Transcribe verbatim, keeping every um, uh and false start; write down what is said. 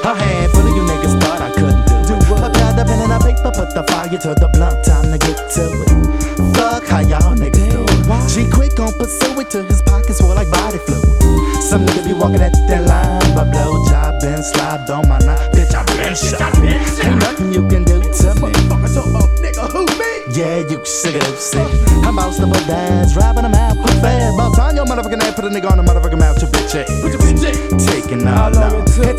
A handful of you niggas thought I couldn't do it. I grabbed a pen and a paper, put the fire to the blunt, time to get to it. Fuck how y'all niggas do it. G quick gon' pursue it till his pockets full like body fluid. Some niggas be walking at that line, but blow job been slobbed on my knot. Bitch, I been shot. Ain't nothing you can do to me. Nigga, who me? Yeah, you sick of this shit. I'm most of my dads, robbing them out quick fast. About time your motherfucking ass put a nigga on the motherfucking mouth, your bitch ass. Taking all out.